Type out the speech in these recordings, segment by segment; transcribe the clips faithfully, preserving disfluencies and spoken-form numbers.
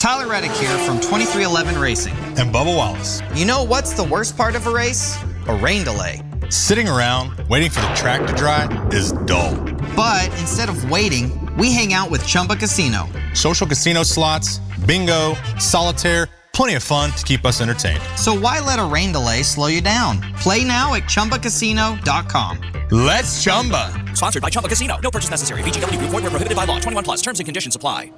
Tyler Reddick here from twenty-three eleven Racing. And Bubba Wallace. You know what's the worst part of a race? A rain delay. Sitting around waiting for the track to dry is dull. But instead of waiting, we hang out with Chumba Casino. Social casino slots, bingo, solitaire, plenty of fun to keep us entertained. So why let a rain delay slow you down? Play now at Chumba Casino dot com. Let's Chumba. Sponsored by Chumba Casino. No purchase necessary. V G W Group. Void where prohibited by law. twenty-one plus. Terms and conditions apply.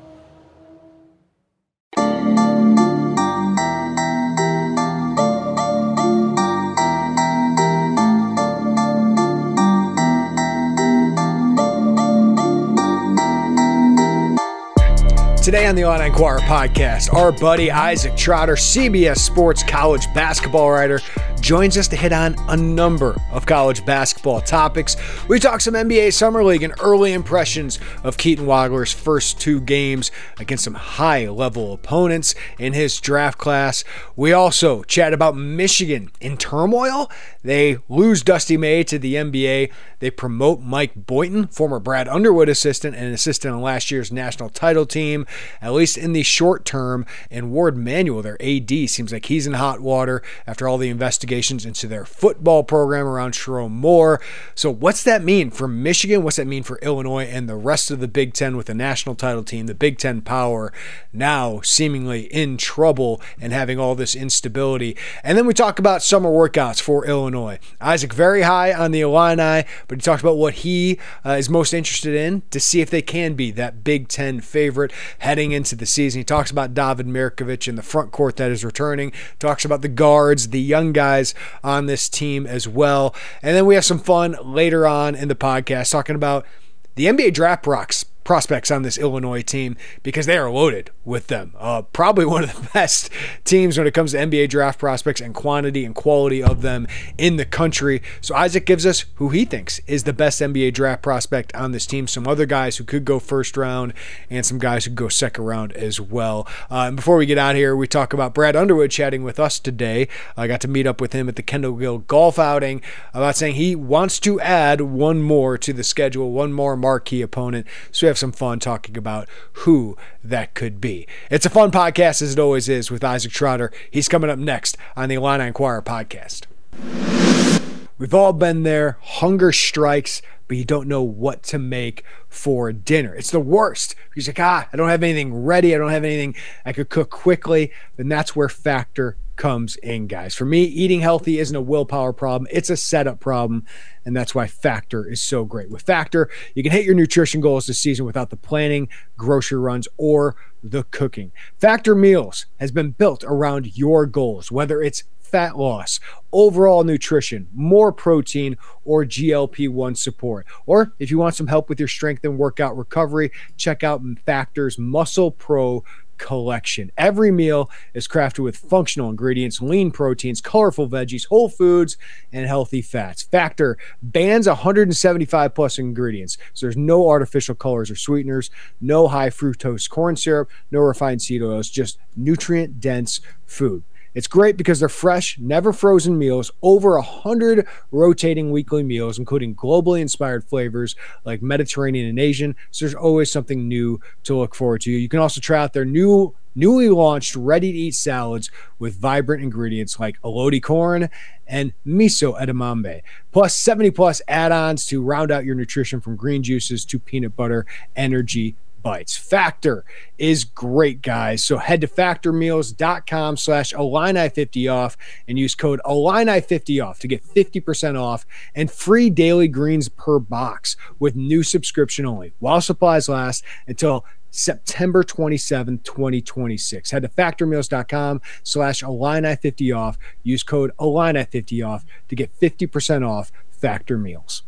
Today on the Illini Inquirer podcast, our buddy Isaac Trotter, C B S Sports college basketball writer, joins us to hit on a number of college basketball topics. We talk some N B A Summer League and early impressions of Keaton Wagler's first two games against some high-level opponents in his draft class. We also chat about Michigan in turmoil. They lose Dusty May to the N B A. They promote Mike Boynton, former Brad Underwood assistant and assistant on last year's national title team, at least in the short term. And Ward Manuel, their A D, seems like he's in hot water after all the investigations into their football program around Sherrone Moore. So what's that mean for Michigan? What's that mean for Illinois and the rest of the Big Ten with the national title team, the Big Ten power, now seemingly in trouble and having all this instability? And then we talk about summer workouts for Illinois. Isaac very high on the Illini, but he talks about what he uh, is most interested in to see if they can be that Big Ten favorite heading into the season. He talks about David Mirkovic and the front court that is returning, talks about the guards, the young guys on this team as well. And then we have some fun later on in the podcast talking about the N B A draft rocks. prospects on this Illinois team because they are loaded with them. Uh, probably one of the best teams when it comes to N B A draft prospects and quantity and quality of them in the country. So Isaac gives us who he thinks is the best N B A draft prospect on this team, some other guys who could go first round and some guys who could go second round as well. Uh, and before we get out of here, we talk about Brad Underwood chatting with us today. I got to meet up with him at the Kendall Gill golf outing about saying he wants to add one more to the schedule, one more marquee opponent. So we have some fun talking about who that could be. It's a fun podcast as it always is with Isaac Trotter. He's coming up next on the Illini Inquirer podcast. We've all been there. Hunger strikes, but you don't know what to make for dinner. It's the worst. You're like, ah, I don't have anything ready. I don't have anything I could cook quickly. And that's where Factor comes in, guys. For me, eating healthy isn't a willpower problem. It's a setup problem, and that's why Factor is so great. With Factor, you can hit your nutrition goals this season without the planning, grocery runs, or the cooking. Factor Meals has been built around your goals, whether it's fat loss, overall nutrition, more protein, or G L P one support. Or if you want some help with your strength and workout recovery, check out Factor's Muscle Pro collection. Every meal is crafted with functional ingredients, lean proteins, colorful veggies, whole foods, and healthy fats. Factor bans one hundred seventy-five plus ingredients, so there's no artificial colors or sweeteners, no high fructose corn syrup, no refined seed oils, just nutrient-dense food. It's great because they're fresh, never frozen meals, over one hundred rotating weekly meals, including globally inspired flavors like Mediterranean and Asian, so there's always something new to look forward to. You can also try out their new, newly launched ready-to-eat salads with vibrant ingredients like elodie corn and miso edamame, plus seventy plus add-ons to round out your nutrition from green juices to peanut butter energy bites. Factor is great, guys. So head to factormeals.com slash Illini fifty off and use code Illini fifty off to get fifty percent off and free daily greens per box with new subscription only while supplies last until September twenty-seventh, twenty twenty-six. Head to factormeals.com slash Illini fifty off. Use code Illini fifty off to get fifty percent off Factor Meals.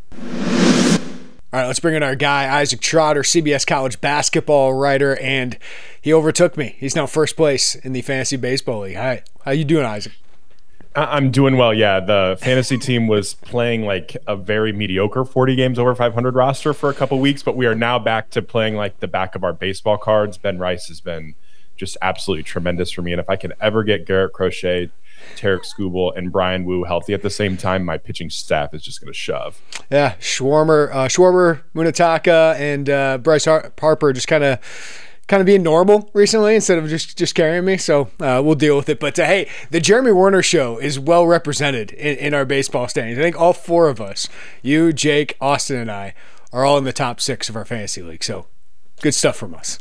All right, let's bring in our guy, Isaac Trotter, C B S college basketball writer, and he overtook me. He's now first place in the Fantasy Baseball League. Hi, how you doing, Isaac? I'm doing well, yeah. The fantasy team was playing like a very mediocre forty games over five hundred roster for a couple weeks, but we are now back to playing like the back of our baseball cards. Ben Rice has been just absolutely tremendous for me, and if I could ever get Garrett Crochet, Tarek Skubal, and Brian Wu healthy at the same time, my pitching staff is just going to shove. Yeah, Schwarber, uh, Schwarber, Munataka, and uh, Bryce Har- Harper just kind of kind of being normal recently instead of just, just carrying me. So uh, we'll deal with it. But uh, hey, the Jeremy Werner show is well represented in, in our baseball standings. I think all four of us, you, Jake, Austin, and I, are all in the top six of our fantasy league. So good stuff from us.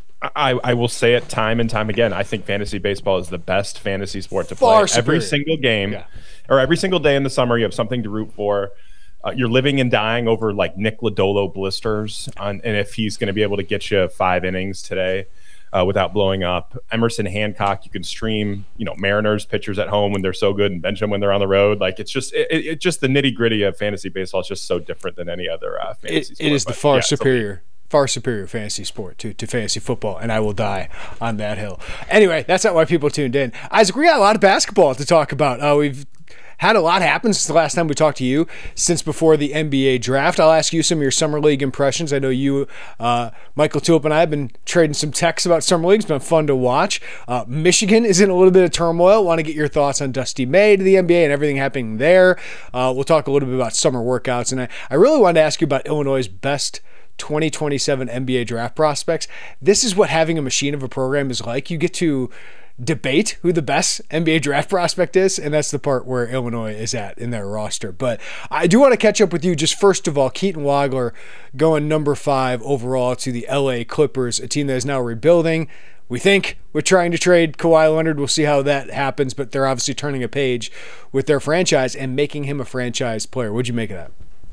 I, I will say it time and time again. I think fantasy baseball is the best fantasy sport to Far play. superior. Every single game Yeah. or every single day in the summer, you have something to root for. Uh, you're living and dying over like Nick Lodolo blisters on, and if he's going to be able to get you five innings today uh, without blowing up. Emerson Hancock, you can stream, you know, Mariners pitchers at home when they're so good and bench them when they're on the road. Like it's just, it, it just the nitty gritty of fantasy baseball is just so different than any other uh, fantasy It, sport. it is the But, far yeah, it's a- superior. Far superior fantasy sport to, to fantasy football, and I will die on that hill. Anyway, that's not why people tuned in. Isaac, we got a lot of basketball to talk about. Uh, we've had a lot happen since the last time we talked to you, since before the N B A draft. I'll ask you some of your summer league impressions. I know you, uh, Michael Tulip, and I have been trading some texts about summer league. It's been fun to watch. Uh, Michigan is in a little bit of turmoil. Want to get your thoughts on Dusty May to the N B A and everything happening there. Uh, we'll talk a little bit about summer workouts, and I, I really wanted to ask you about Illinois' best twenty twenty-seven N B A draft prospects. This is what having a machine of a program is like. You get to debate who the best N B A draft prospect is, and that's the part where Illinois is at in their roster. But I do want to catch up with you. Just first of all, Keaton Wagler going number five overall to the L A Clippers, a team that is now rebuilding. We think we're trying to trade Kawhi Leonard. We'll see how that happens, but they're obviously turning a page with their franchise and making him a franchise player. What'd you make of that?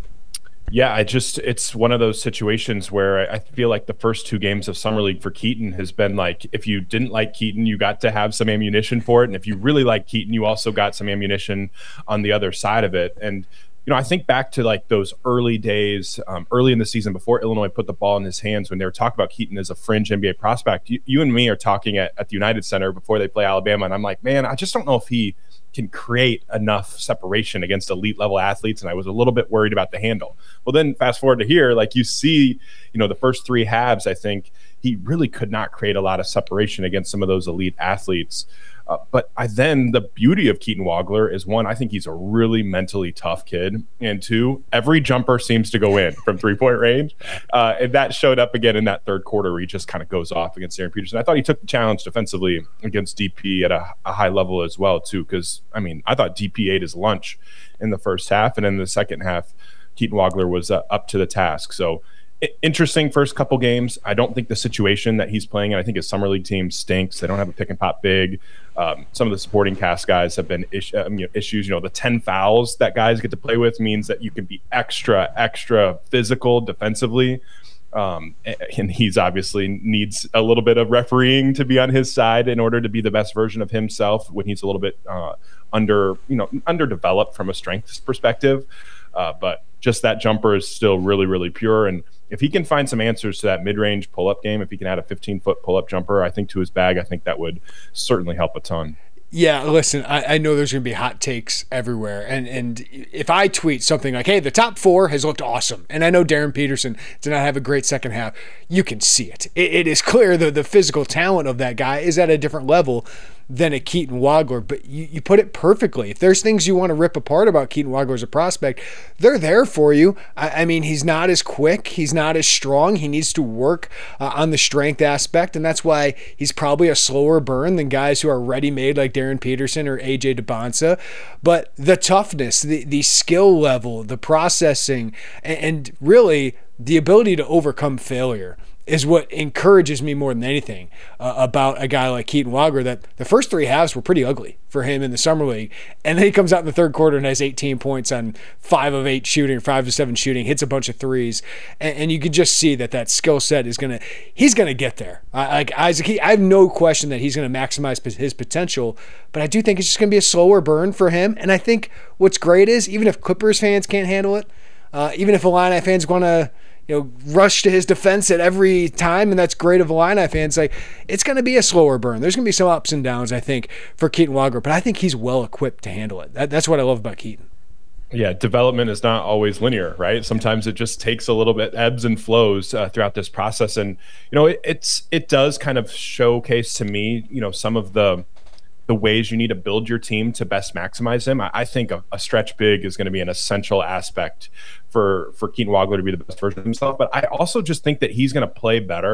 Yeah, I just, it's one of those situations where I feel like the first two games of Summer League for Keaton has been like, if you didn't like Keaton, you got to have some ammunition for it. And if you really like Keaton, you also got some ammunition on the other side of it. And, you know, I think back to like those early days, um, early in the season before Illinois put the ball in his hands when they were talking about Keaton as a fringe N B A prospect. You, you and me are talking at, at the United Center before they play Alabama. And I'm like, man, I just don't know if he can create enough separation against elite level athletes. And I was a little bit worried about the handle. Well, then fast forward to here, like you see, you know, the first three halves, I think he really could not create a lot of separation against some of those elite athletes. Uh, but I then the beauty of Keaton Wagler is one, I think he's a really mentally tough kid. And two, every jumper seems to go in from three point range. Uh, and that showed up again in that third quarter where he just kind of goes off against Aaron Peterson. I thought he took the challenge defensively against D P at a, a high level as well, too. Because, I mean, I thought D P ate his lunch in the first half. And in the second half, Keaton Wagler was uh, up to the task. So, interesting first couple games. I don't think the situation that he's playing in, I think his summer league team stinks. They don't have a pick and pop big. Um, some of the supporting cast guys have been is- um, you know, issues. You know, the ten fouls that guys get to play with means that you can be extra, extra physical defensively. Um, and he's obviously needs a little bit of refereeing to be on his side in order to be the best version of himself when he's a little bit uh, under, you know, underdeveloped from a strength perspective. Uh, but just that jumper is still really, really pure. And if he can find some answers to that mid-range pull-up game, if he can add a fifteen-foot pull-up jumper, I think to his bag, I think that would certainly help a ton. Yeah, listen, I, I know there's going to be hot takes everywhere. And and if I tweet something like, hey, the top four has looked awesome, and I know Darren Peterson did not have a great second half, you can see it. It, it is clear that the physical talent of that guy is at a different level than a Keaton Wagler, but you, you put it perfectly. If there's things you want to rip apart about Keaton Wagler as a prospect, they're there for you. I, I mean, he's not as quick. He's not as strong. He needs to work uh, on the strength aspect, and that's why he's probably a slower burn than guys who are ready-made like Darren Peterson or A J DeBonsa. But the toughness, the, the skill level, the processing, and, and really the ability to overcome failure is what encourages me more than anything uh, about a guy like Keaton Wagler, that the first three halves were pretty ugly for him in the summer league. And then he comes out in the third quarter and has eighteen points on five of eight shooting, or five of seven shooting, hits a bunch of threes. And, and you can just see that that skill set is going to, he's going to get there. I, like Isaac, he, I have no question that he's going to maximize his potential, but I do think it's just going to be a slower burn for him. And I think what's great is, even if Clippers fans can't handle it, uh, even if Illini fans want to, you know, rush to his defense at every time, and that's great of Illini fans, like, it's going to be a slower burn. There's going to be some ups and downs, I think, for Keaton Wagler, but I think he's well equipped to handle it. That, that's what I love about Keaton. Yeah, development is not always linear, right? Sometimes it just takes a little bit, ebbs and flows uh, throughout this process. And, you know, it, it's it does kind of showcase to me, you know, some of the the ways you need to build your team to best maximize him. I, I think a, a stretch big is going to be an essential aspect for, for Keaton Wagler to be the best version of himself. But I also just think that he's going to play better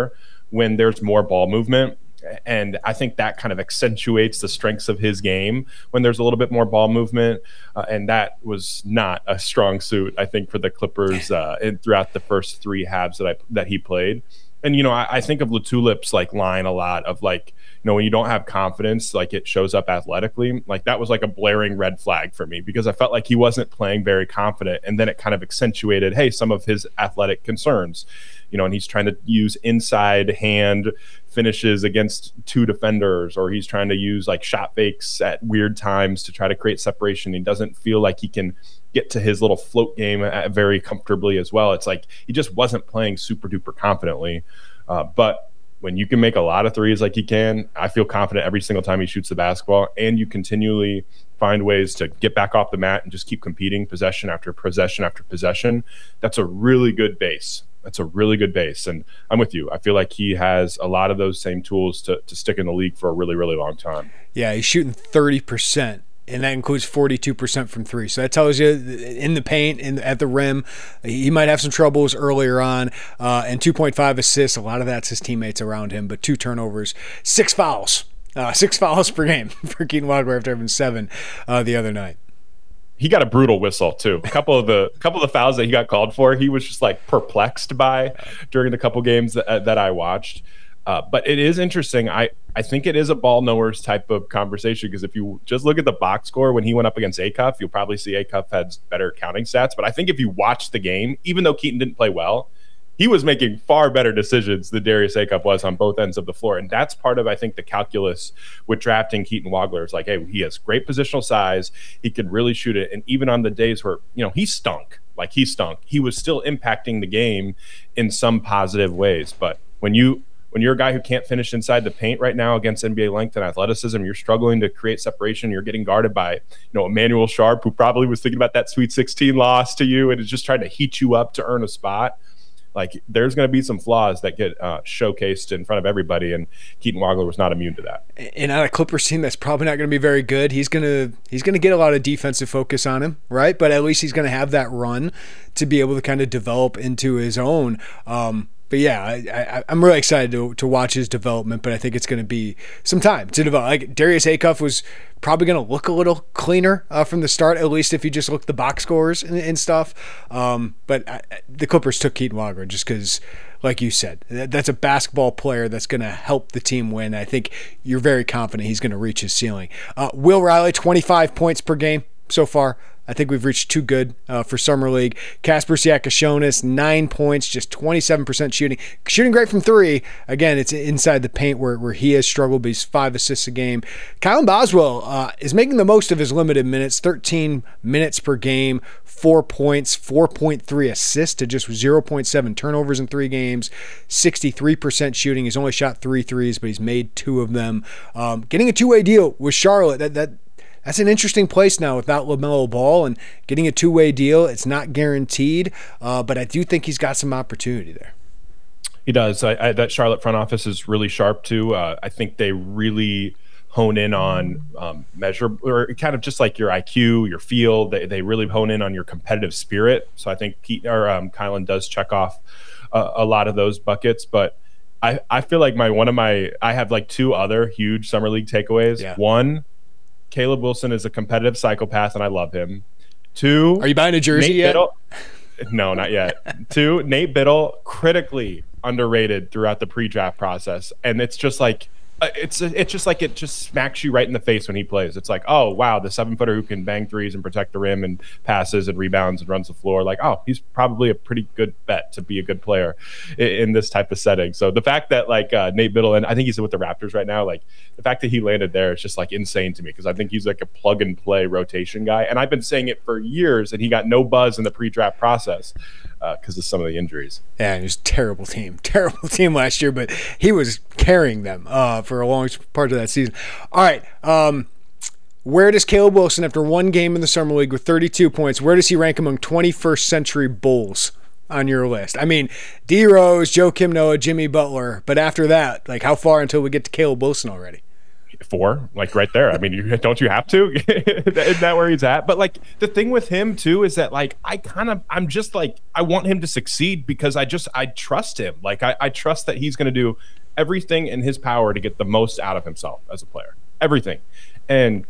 when there's more ball movement. And I think that kind of accentuates the strengths of his game when there's a little bit more ball movement. Uh, and that was not a strong suit, I think, for the Clippers uh, in, throughout the first three halves that I that he played. And, you know, I, I think of Latulip's like line a lot of like, you know, when you don't have confidence, like it shows up athletically. Like that was like a blaring red flag for me because I felt like he wasn't playing very confident. And then it kind of accentuated, hey, some of his athletic concerns, you know, and he's trying to use inside hand finishes against two defenders, or he's trying to use like shot fakes at weird times to try to create separation. He doesn't feel like he can get to his little float game very comfortably as well. It's like he just wasn't playing super duper confidently. Uh, but when you can make a lot of threes like he can, I feel confident every single time he shoots the basketball, and you continually find ways to get back off the mat and just keep competing possession after possession after possession. That's a really good base. That's a really good base. And I'm with you. I feel like he has a lot of those same tools to, to stick in the league for a really, really long time. Yeah, he's shooting thirty percent. And that includes forty-two percent from three. So that tells you in the paint, in at the rim, he might have some troubles earlier on. Uh, and two point five assists, a lot of that's his teammates around him, but two turnovers, six fouls. Uh, six fouls per game for Keaton Wagler after having seven uh, the other night. He got a brutal whistle too. A couple of the couple of the fouls that he got called for, he was just like perplexed by during the couple games that, that I watched. Uh, but it is interesting. I, I think it is a ball knowers type of conversation because if you just look at the box score when he went up against Acuff, you'll probably see Acuff had better counting stats. But I think if you watch the game, even though Keaton didn't play well, he was making far better decisions than Darius Acuff was on both ends of the floor. And that's part of, I think, the calculus with drafting Keaton Wagler. It's like, hey, he has great positional size. He can really shoot it. And even on the days where, you know, he stunk, like he stunk, he was still impacting the game in some positive ways. But when you When you're a guy who can't finish inside the paint right now against N B A length and athleticism, you're struggling to create separation. You're getting guarded by, you know, Emmanuel Sharp, who probably was thinking about that Sweet sixteen loss to you and is just trying to heat you up to earn a spot. Like, there's going to be some flaws that get uh, showcased in front of everybody, and Keaton Wagler was not immune to that. And on a Clippers team that's probably not going to be very good, he's going to he's going to get a lot of defensive focus on him, right? But at least he's going to have that run to be able to kind of develop into his own. Um, But yeah, I, I, I'm really excited to to watch his development, but I think it's going to be some time to develop. Like Darius Acuff was probably going to look a little cleaner uh, from the start, at least if you just look at the box scores and, and stuff. Um, but I, the Clippers took Keaton Wagler just because, like you said, that, that's a basketball player that's going to help the team win. I think you're very confident he's going to reach his ceiling. Uh, Will Riley, twenty-five points per game so far. I think we've reached too good uh, for Summer League. Kasper Siakashonis, nine points, just twenty-seven percent shooting. Shooting great from three. Again, it's inside the paint where, where he has struggled, but he's five assists a game. Kylan Boswell uh, is making the most of his limited minutes, thirteen minutes per game, four points, four point three assists to just zero point seven turnovers in three games, sixty-three percent shooting. He's only shot three threes, but he's made two of them. Um, getting a two-way deal with Charlotte, that that That's an interesting place now without LaMelo Ball, and getting a two-way deal. It's not guaranteed, uh, but I do think he's got some opportunity there. He does. I, I, that Charlotte front office is really sharp too. Uh, I think they really hone in on um, measure, or kind of just like your I Q, your feel. They they really hone in on your competitive spirit. So I think Pete or um, Kylan does check off uh, a lot of those buckets, but. I, I feel like my one of my I have like two other huge Summer League takeaways. Yeah. One, Caleb Wilson is a competitive psychopath, and I love him. Two, are you buying a jersey Nate yet? Biddle, no, not yet. Two, Nate Biddle, critically underrated throughout the pre-draft process, and it's just like it's it's just like it just smacks you right in the face when he plays. It's like, oh wow, the seven footer who can bang threes and protect the rim and passes and rebounds and runs the floor. Like, oh, he's probably a pretty good bet to be a good player in, in this type of setting. So the fact that like uh, Nate Biddle, and I think he's with the Raptors right now, like the fact that he landed there is just like insane to me because I think he's like a plug and play rotation guy, and I've been saying it for years, and he got no buzz in the pre-draft process because uh, of some of the injuries. Yeah, it was a terrible team, terrible team last year, but he was carrying them uh, for a long part of that season. All right, um, where does Caleb Wilson, after one game in the Summer League with thirty-two points, where does he rank among twenty-first century Bulls on your list? I mean, D Rose, Joakim Noah, Jimmy Butler, but after that, like how far until we get to Caleb Wilson already? Four, like right there. I mean, you, don't you have to? Isn't that where he's at? But like the thing with him too is that like I kind of I'm just like I want him to succeed because I just I trust him. Like I, I trust that he's going to do everything in his power to get the most out of himself as a player. Everything, and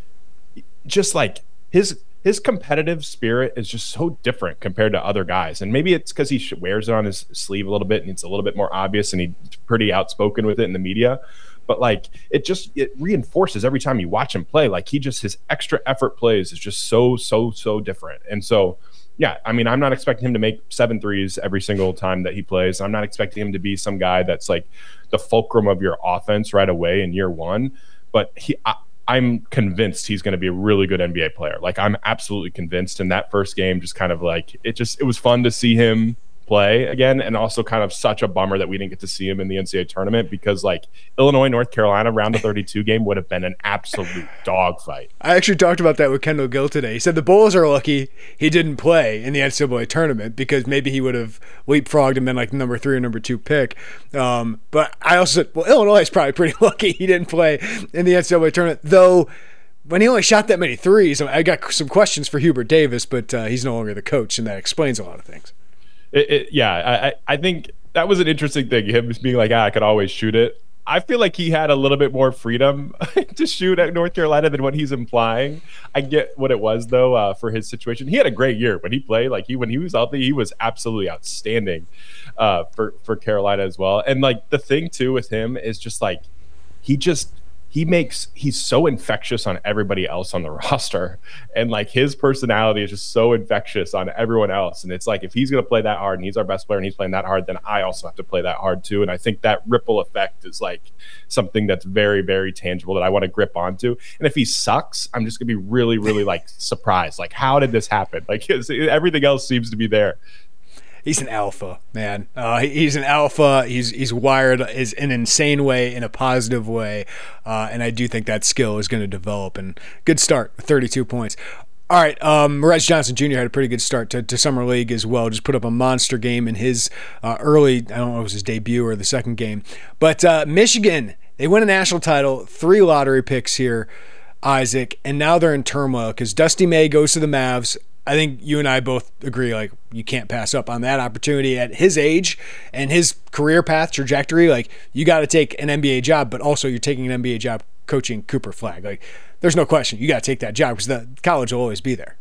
just like his his competitive spirit is just so different compared to other guys. And maybe it's because he wears it on his sleeve a little bit and it's a little bit more obvious, and he's pretty outspoken with it in the media. But like it just it reinforces every time you watch him play. Like he just his extra effort plays is just so so so different. And so yeah, I mean, I'm not expecting him to make seven threes every single time that he plays. I'm not expecting him to be some guy that's like the fulcrum of your offense right away in year one. But he, I, I'm convinced he's going to be a really good N B A player. Like I'm absolutely convinced. In that first game, just kind of like it just it was fun to see him play again, and also kind of such a bummer that we didn't get to see him in the N C double A tournament, because like Illinois North Carolina round of thirty-two game would have been an absolute dogfight. I actually talked about that with Kendall Gill today. He said the Bulls are lucky he didn't play in the N C double A tournament, because maybe he would have leapfrogged and been like number three or number two pick. Um, but I also said, well, Illinois is probably pretty lucky he didn't play in the N C double A tournament, though. When he only shot that many threes, I got some questions for Hubert Davis, but uh, he's no longer the coach, and that explains a lot of things. It, it, yeah, I, I think that was an interesting thing, him just being like, ah, I could always shoot it. I feel like he had a little bit more freedom to shoot at North Carolina than what he's implying. I get what it was, though, uh, for his situation. He had a great year when he played. Like he, when he was healthy, he was absolutely outstanding uh, for, for Carolina as well. And like the thing, too, with him is just like he just – He makes he's so infectious on everybody else on the roster, and like his personality is just so infectious on everyone else. And it's like if he's going to play that hard and he's our best player and he's playing that hard, then I also have to play that hard too. And I think that ripple effect is like something that's very, very tangible that I want to grip onto. And if he sucks, I'm just going to be really, really like surprised. Like, how did this happen? Like everything else seems to be there. He's an alpha, man. Uh, he's an alpha. He's he's wired is in an insane way, in a positive way, uh, and I do think that skill is going to develop. And good start with thirty-two points. All right, um, Reg Johnson Junior had a pretty good start to, to Summer League as well. Just put up a monster game in his uh, early, I don't know if it was his debut or the second game. But uh, Michigan, they win a national title, three lottery picks here, Isaac, and now they're in turmoil because Dusty May goes to the Mavs. I think you and I both agree, like, you can't pass up on that opportunity at his age and his career path trajectory. Like, you got to take an N B A job, but also you're taking an N B A job coaching Cooper Flagg. Like, there's no question. You got to take that job because the college will always be there.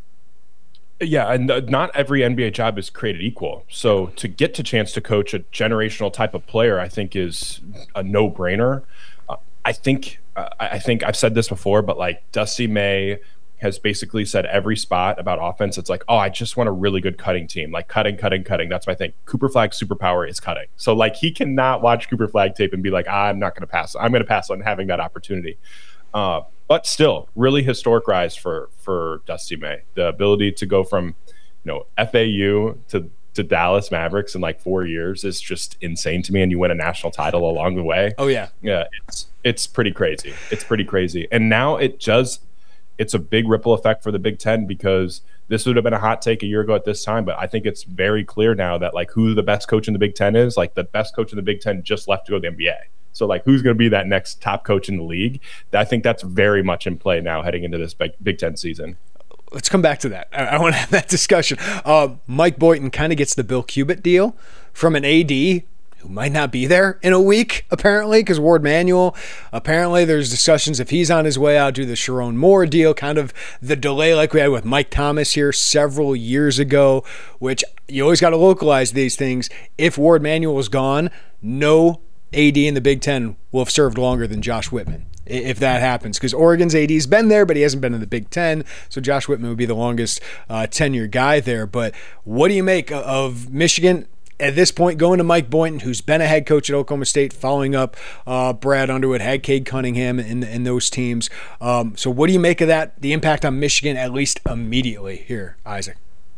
Yeah, and not every N B A job is created equal. So to get the chance to coach a generational type of player, I think is a no-brainer. Uh, I think uh, I think I've said this before, but like Dusty May has basically said every spot about offense. It's like, oh, I just want a really good cutting team, like cutting, cutting, cutting. That's my thing. Cooper Flagg's superpower is cutting. So like he cannot watch Cooper Flagg tape and be like, I'm not going to pass. I'm going to pass on having that opportunity. Uh, but still, really historic rise for for Dusty May. The ability to go from, you know, F A U to to Dallas Mavericks in like four years is just insane to me. And you win a national title along the way. Oh yeah, yeah. It's it's pretty crazy. It's pretty crazy. And now it does. It's a big ripple effect for the Big Ten, because this would have been a hot take a year ago at this time, but I think it's very clear now that like who the best coach in the Big Ten is. Like the best coach in the Big Ten just left to go to the N B A. So like who's going to be that next top coach in the league? I think that's very much in play now heading into this Big, Big Ten season. Let's come back to that. I, I want to have that discussion. Uh, Mike Boynton kind of gets the Bill Cubitt deal from an A D who might not be there in a week, apparently, because Ward Manuel, apparently there's discussions if he's on his way out, do the Sharon Moore deal, kind of the delay like we had with Mike Thomas here several years ago, which you always got to localize these things. If Ward Manuel is gone, no A D in the Big Ten will have served longer than Josh Whitman, if that happens, because Oregon's A D's been there, but he hasn't been in the Big Ten, so Josh Whitman would be the longest uh, tenure guy there. But what do you make of Michigan at this point going to Mike Boynton, who's been a head coach at Oklahoma State, following up uh, Brad Underwood, had Cade Cunningham in, in those teams. Um, so what do you make of that, the impact on Michigan, at least immediately here, Isaac?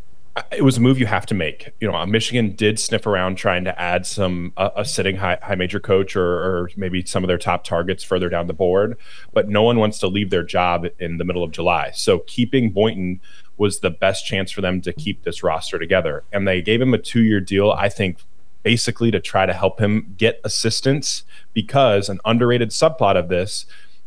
It was a move you have to make. You know, Michigan did sniff around trying to add some uh, a sitting high, high major coach or, or maybe some of their top targets further down the board, but no one wants to leave their job in the middle of July. So keeping Boynton was the best chance for them to keep this roster together. And they gave him a two-year deal, I think, basically to try to help him get assistance, because an underrated subplot of this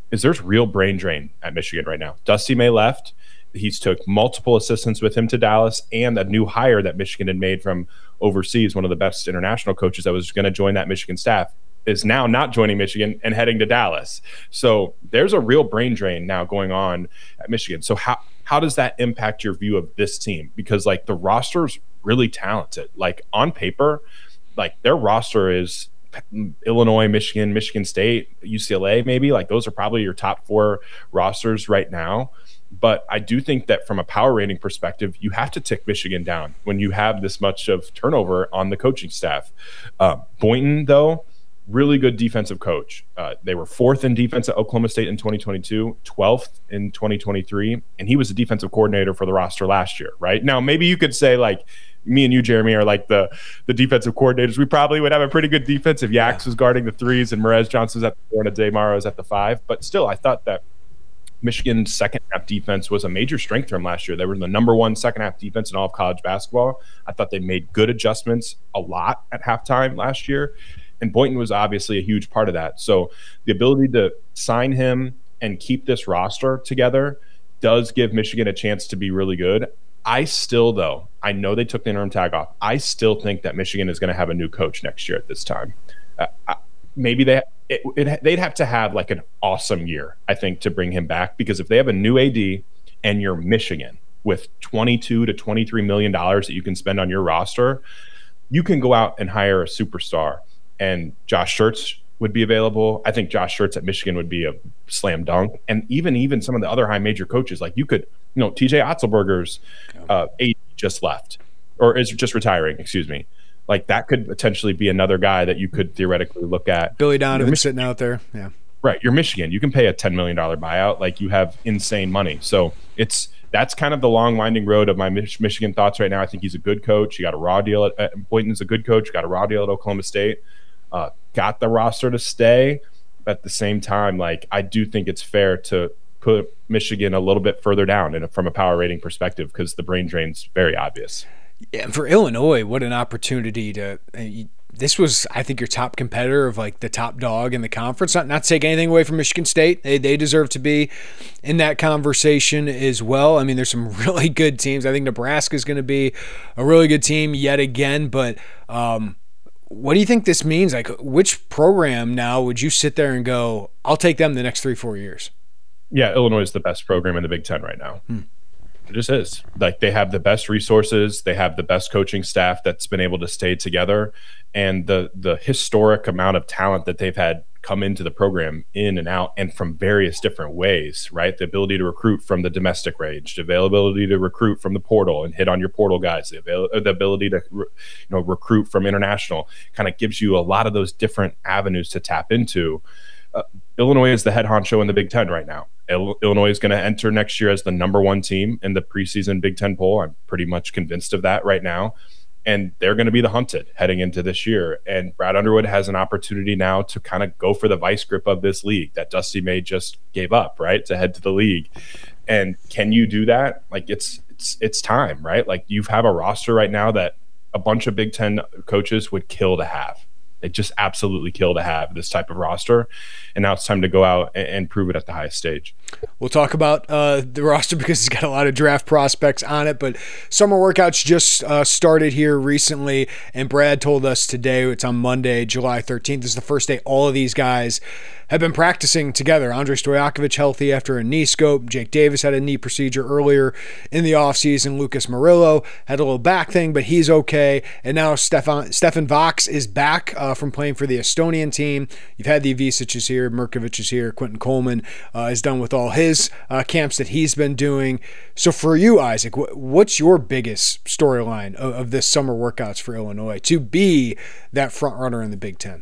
is there's real brain drain at Michigan right now. Dusty May left. He's took multiple assistants with him to Dallas, and a new hire that Michigan had made from overseas, one of the best international coaches that was going to join that Michigan staff, is now not joining Michigan and heading to Dallas. So there's a real brain drain now going on at Michigan. So how how does that impact your view of this team? Because like the roster's really talented. Like on paper, like their roster is Illinois, Michigan, Michigan State, U C L A, maybe. Like those are probably your top four rosters right now. But I do think that from a power rating perspective, you have to tick Michigan down when you have this much of turnover on the coaching staff. Uh, Boynton, though, really good defensive coach. Uh, they were fourth in defense at Oklahoma State in twenty twenty-two, twelfth in twenty twenty-three, and he was the defensive coordinator for the roster last year, right? Now, maybe you could say, like, me and you, Jeremy, are like the the defensive coordinators. We probably would have a pretty good defense if Yaks yeah. was guarding the threes and Merez Johnson was at the four and Ade Mara was at the five. But still, I thought that Michigan's second half defense was a major strength for them last year. They were the number one second half defense in all of college basketball. I thought they made good adjustments a lot at halftime last year. And Boynton was obviously a huge part of that. So the ability to sign him and keep this roster together does give Michigan a chance to be really good. I still, though, I know they took the interim tag off. I still think that Michigan is going to have a new coach next year at this time. Uh, I, maybe they it, it, they'd have to have like an awesome year, I think, to bring him back. Because if they have a new A D and you're Michigan with twenty-two to twenty-three million dollars that you can spend on your roster, you can go out and hire a superstar. And Josh Schertz would be available. I think Josh Schertz at Michigan would be a slam dunk. And even even some of the other high major coaches, like you could, you know, T J Otzelberger's uh, A D just left or is just retiring, excuse me. Like that could potentially be another guy that you could theoretically look at. Billy Donovan sitting out there. Yeah. Right. You're Michigan. You can pay a ten million dollars buyout. Like you have insane money. So it's, that's kind of the long winding road of my Mich- Michigan thoughts right now. I think he's a good coach. You got a raw deal at, at Boynton's a good coach. You got a raw deal at Oklahoma State. Uh, got the roster to stay. At the same time, like I do think it's fair to put Michigan a little bit further down in a, from a power rating perspective because the brain drain's very obvious. Yeah, for Illinois, what an opportunity to. Uh, this was, I think, your top competitor of like the top dog in the conference. Not not to take anything away from Michigan State, they they deserve to be in that conversation as well. I mean, there's some really good teams. I think Nebraska is going to be a really good team yet again. But um, what do you think this means? Like, which program now would you sit there and go, "I'll take them the next three, four years"? Yeah, Illinois is the best program in the Big Ten right now. Hmm. It just is. Like they have the best resources, they have the best coaching staff that's been able to stay together, and the the historic amount of talent that they've had come into the program in and out and from various different ways, right? The ability to recruit from the domestic range, the availability to recruit from the portal and hit on your portal guys, the, avail- the ability to you know recruit from international kind of gives you a lot of those different avenues to tap into. Uh, Illinois is the head honcho in the Big Ten right now. Illinois is going to enter next year as the number one team in the preseason Big Ten poll. I'm pretty much convinced of that right now. And they're going to be the hunted heading into this year. And Brad Underwood has an opportunity now to kind of go for the vice grip of this league that Dusty May just gave up, right, to head to the league. And can you do that? Like it's it's it's time, right? Like you have a roster right now that a bunch of Big Ten coaches would kill to have. They just absolutely kill to have this type of roster. And now it's time to go out and, and prove it at the highest stage. We'll talk about uh, the roster because it's got a lot of draft prospects on it. But summer workouts just uh, started here recently. And Brad told us today, it's on Monday, July thirteenth. This is the first day all of these guys have been practicing together. Andrei Stojakovic healthy after a knee scope. Jake Davis had a knee procedure earlier in the offseason. Lucas Murillo had a little back thing, but he's okay. And now Stefan Stefan Vox is back uh, from playing for the Estonian team. You've had the Ivisic is here, Mirkovic is here, Quentin Coleman uh, is done with all his uh, camps that he's been doing. So for you, Isaac, what's your biggest storyline of, of this summer workouts for Illinois to be that front runner in the Big Ten?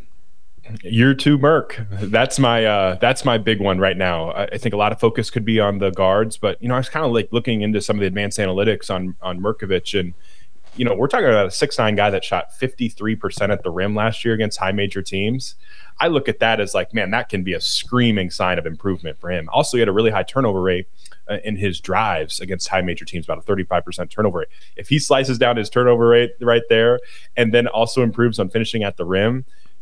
Year two Merk. That's my uh, that's my big one right now. I, I think a lot of focus could be on the guards, but you know I was kind of like looking into some of the advanced analytics on on Mirkovic, and you know we're talking about a six nine guy that shot fifty-three percent at the rim last year against high major teams. I look at that as like, man, that can be a screaming sign of improvement for him. Also, he had a really high turnover rate uh, in his drives against high major teams, about a thirty-five percent turnover rate. If he slices down his turnover rate right there, and then also improves on finishing at the rim,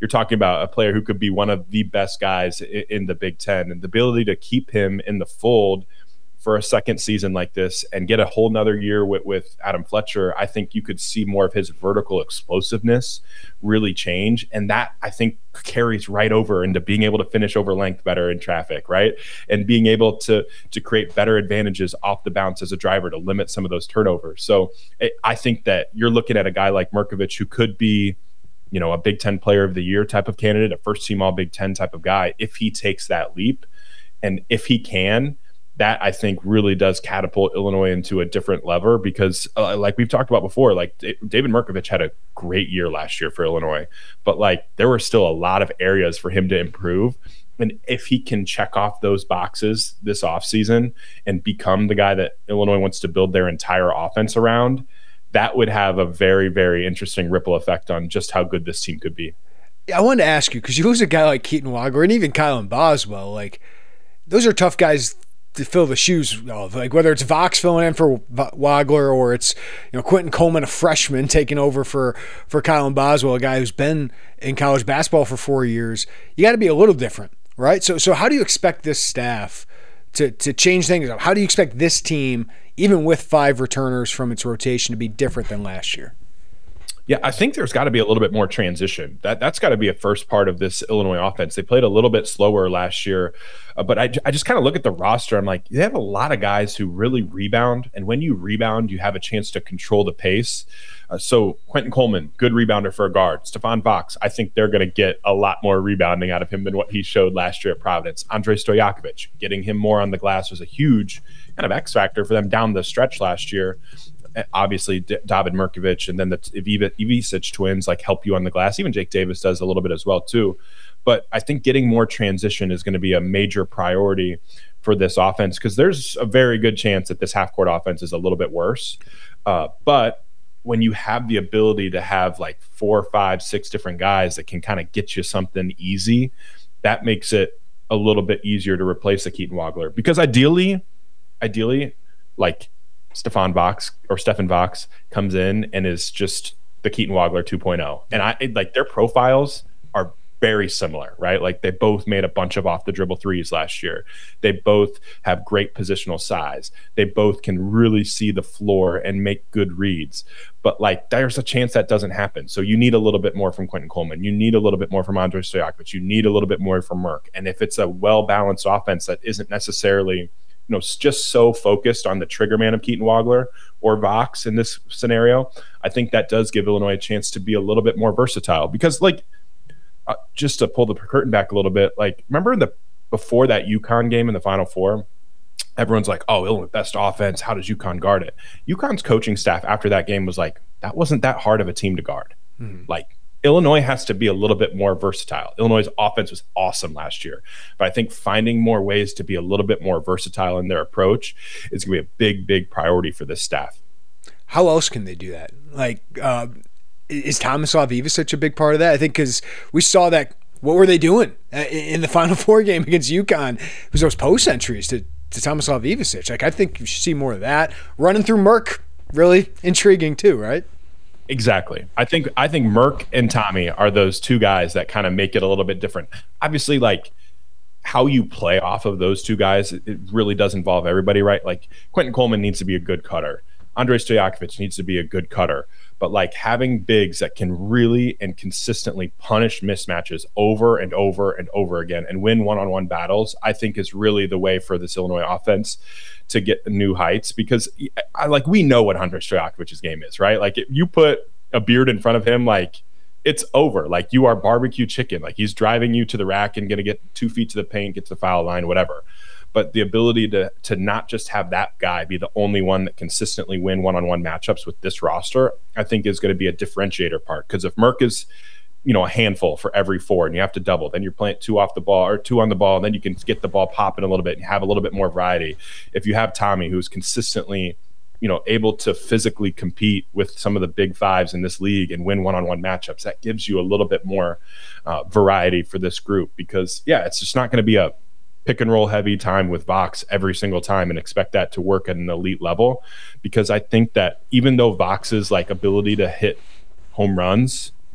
you're talking about a player who could be one of the best guys in, in the Big Ten, and the ability to keep him in the fold for a second season like this and get a whole nother year with, with Adam Fletcher, I think you could see more of his vertical explosiveness really change. And that, I think, carries right over into being able to finish over length better in traffic, right? And being able to to create better advantages off the bounce as a driver to limit some of those turnovers. So it, I think that you're looking at a guy like Merkovich who could be, you know, a Big Ten player of the year type of candidate, a first team all Big Ten type of guy, if he takes that leap. And if he can, that I think really does catapult Illinois into a different lever because uh, like we've talked about before, like D- David Merkovich had a great year last year for Illinois, but like there were still a lot of areas for him to improve. And if he can check off those boxes this offseason and become the guy that Illinois wants to build their entire offense around, that would have a very, very interesting ripple effect on just how good this team could be. I wanted to ask you, because you lose a guy like Keaton Wagler and even Kylan Boswell, like those are tough guys to fill the shoes of, like whether it's Vox filling in for Wagler or it's, you know, Quentin Coleman, a freshman, taking over for for Kylan Boswell, a guy who's been in college basketball for four years. You got to be a little different, right? So, so how do you expect this staff to to change things up? How do you expect this team, even with five returners from its rotation, to be different than last year? Yeah, I think there's got to be a little bit more transition. That that's got to be a first part of this Illinois offense. They played a little bit slower last year, uh, but I, I just kind of look at the roster. I'm like, they have a lot of guys who really rebound, and when you rebound, you have a chance to control the pace. Uh, so Quentin Coleman, good rebounder for a guard. Stephon Vox, I think they're going to get a lot more rebounding out of him than what he showed last year at Providence. Andre Stojakovic, getting him more on the glass was a huge kind of X factor for them down the stretch last year. Obviously, D- David Merkovich and then the Ivisic twins like help you on the glass. Even Jake Davis does a little bit as well too. But I think getting more transition is going to be a major priority for this offense because there's a very good chance that this half-court offense is a little bit worse. Uh, but when you have the ability to have like four, five, six different guys that can kind of get you something easy, that makes it a little bit easier to replace a Keaton Wagler. Because ideally, ideally, like – Stephon Vox or Stephen Vox comes in and is just the Keaton Wagler two point oh. And I like their profiles are very similar, right? Like they both made a bunch of off the dribble threes last year. They both have great positional size. They both can really see the floor and make good reads. But like there's a chance that doesn't happen. So you need a little bit more from Quentin Coleman. You need a little bit more from Andre Stojakovic. You need a little bit more from Merck. And if it's a well-balanced offense that isn't necessarily you know, just so focused on the trigger man of Keaton Wagler or Vox in this scenario, I think that does give Illinois a chance to be a little bit more versatile. Because, like, uh, just to pull the curtain back a little bit, like, remember the before that UConn game in the Final Four? Everyone's like, oh, Illinois best offense. How does UConn guard it? UConn's coaching staff after that game was like, that wasn't that hard of a team to guard. Mm-hmm. Like, Illinois has to be a little bit more versatile. Illinois' offense was awesome last year, but I think finding more ways to be a little bit more versatile in their approach is going to be a big, big priority for this staff. How else can they do that? Like, uh, is Tomislav Ivisic a big part of that? I think because we saw that. What were they doing in the Final Four game against UConn? It was those post entries to, to Tomislav Ivisic. Like, I think you should see more of that. Running through Merck, really intriguing too, right? Exactly. I think I think Merck and Tommy are those two guys that kind of make it a little bit different. Obviously, like how you play off of those two guys, it really does involve everybody, right? Like Quentin Coleman needs to be a good cutter. Andre Stojakovic needs to be a good cutter. But like having bigs that can really and consistently punish mismatches over and over and over again and win one-on-one battles, I think is really the way for this Illinois offense to get new heights, because I like we know what Andre Stojakovic's game is, right? Like if you put a beard in front of him, like it's over. Like you are barbecue chicken. Like he's driving you to the rack and gonna get two feet to the paint, get to the foul line, whatever. But the ability to to not just have that guy be the only one that consistently win one-on-one matchups with this roster, I think is going to be a differentiator part. Because if Merck is, you know, a handful for every four and you have to double, then you're playing two off the ball or two on the ball, and then you can get the ball popping a little bit and have a little bit more variety. If you have Tommy, who's consistently, you know, able to physically compete with some of the big fives in this league and win one-on-one matchups, that gives you a little bit more uh, variety for this group. Because, yeah, it's just not going to be a pick and roll heavy time with Vox every single time and expect that to work at an elite level. Because I think that even though Vox's like ability to hit home runs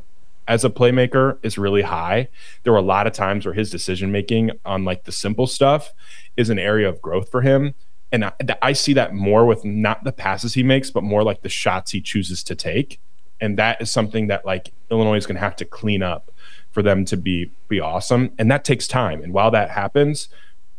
as a playmaker is really high. There were a lot of times where his decision making on like the simple stuff is an area of growth for him. And I, I see that more with not the passes he makes, but more like the shots he chooses to take. And that is something that like Illinois is going to have to clean up for them to be be awesome. And that takes time. And while that happens,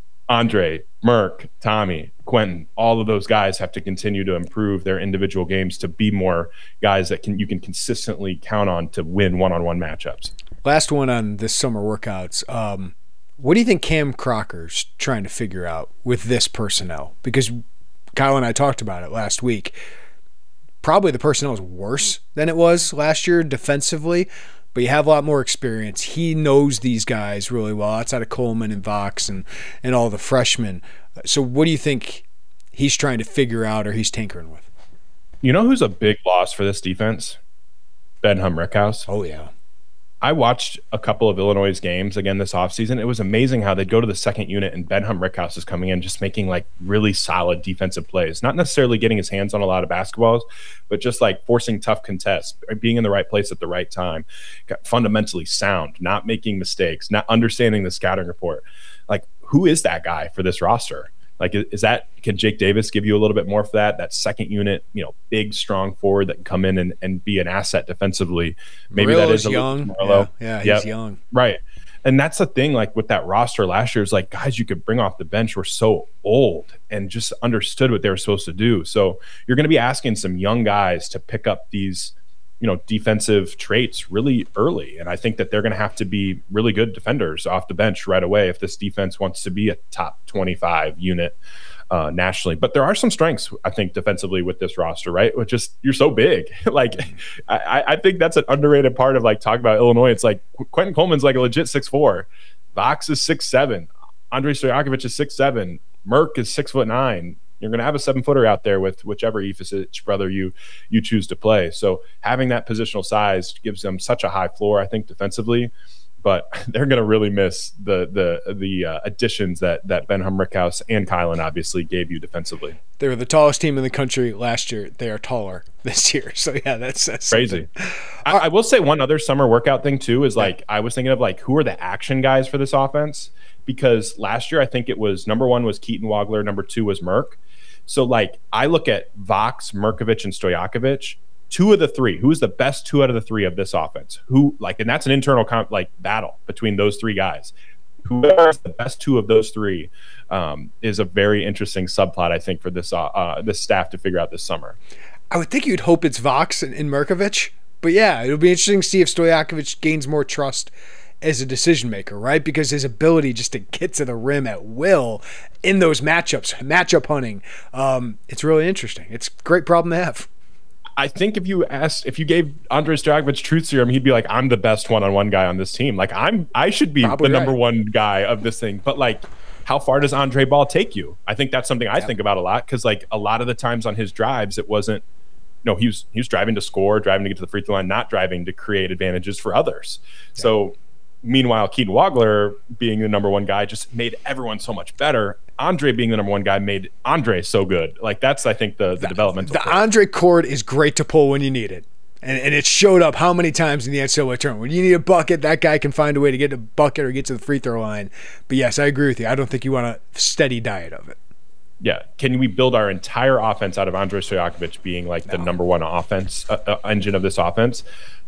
Andre, Merk, Tommy, Quentin, all of those guys have to continue to improve their individual games to be more guys that can you can consistently count on to win one-on-one matchups. Last one on this summer workouts. Um, what do you think Cam Crocker's trying to figure out with this personnel? Because Kyle and I talked about it last week. Probably the personnel is worse than it was last year defensively, but you have a lot more experience. He knows these guys really well outside of Coleman and Vox and, and all the freshmen. So what do you think he's trying to figure out or he's tinkering with? You know who's a big loss for this defense? Benham Rickhouse. Oh, yeah. I watched a couple of Illinois' games again this offseason. It was amazing how they'd go to the second unit and Benham Rickhouse is coming in just making like really solid defensive plays. Not necessarily getting his hands on a lot of basketballs, but just like forcing tough contests, being in the right place at the right time, fundamentally sound, not making mistakes, not understanding the scouting report. Like, who is that guy for this roster? Like, is that, can Jake Davis give you a little bit more for that? That second unit, you know, big, strong forward that can come in and, and be an asset defensively. Maybe Murillo's that is a young. Yeah, yeah, he's yep. young. Right. And that's the thing, like with that roster last year, is like guys you could bring off the bench were so old and just understood what they were supposed to do. So you're going to be asking some young guys to pick up these, you know, defensive traits really early. And I think that they're going to have to be really good defenders off the bench right away if this defense wants to be a top twenty-five unit uh, nationally. But there are some strengths, I think, defensively with this roster, right? Which just, you're so big. Like, I, I think that's an underrated part of like talking about Illinois. It's like Quentin Coleman's like a legit six four. Vox is six seven. Andre Stojakovic is six seven. Merk is six foot nine. You're going to have a seven-footer out there with whichever Efusich brother you you choose to play. So having that positional size gives them such a high floor, I think, defensively. But they're going to really miss the the the uh, additions that that Benham Rickhouse and Kylan obviously gave you defensively. They were the tallest team in the country last year. They are taller this year. So, yeah, that's, that's crazy. I, I will say one other summer workout thing, too, is like I was thinking of like who are the action guys for this offense? Because last year I think it was number one was Keaton Wagler, number two was Merk. So, like, I look at Vox, Merkovich, and Stojakovic, two of the three. Who's the best two out of the three of this offense? Who, like, and that's an internal, comp, like, battle between those three guys. Whoever is the best two of those three um, is a very interesting subplot, I think, for this uh, uh, this staff to figure out this summer. I would think you'd hope it's Vox and, and Merkovich. But, yeah, it'll be interesting to see if Stojakovic gains more trust as a decision maker, right? Because his ability just to get to the rim at will in those matchups, matchup hunting, um, it's really interesting. It's a great problem to have. I think if you asked, if you gave Andre Stojakovic truth serum, he'd be like, I'm the best one-on-one guy on this team. Like, I'm, I should be Probably the number right. one guy of this thing. But like, how far does Andre Ball take you? I think that's something I Yeah. think about a lot because like a lot of the times on his drives, it wasn't, no, he was he was driving to score, driving to get to the free throw line, not driving to create advantages for others. Yeah. So. Meanwhile, Keaton Wagler being the number one guy just made everyone so much better. Andre being the number one guy made Andre so good. Like that's, I think, the, the, the developmental. The Andre cord is great to pull when you need it. And, and it showed up how many times in the N C double A tournament. When you need a bucket, that guy can find a way to get a bucket or get to the free throw line. But yes, I agree with you. I don't think you want a steady diet of it. Yeah. Can we build our entire offense out of Andre Stojakovic being like no. the number one offense uh, uh, engine of this offense?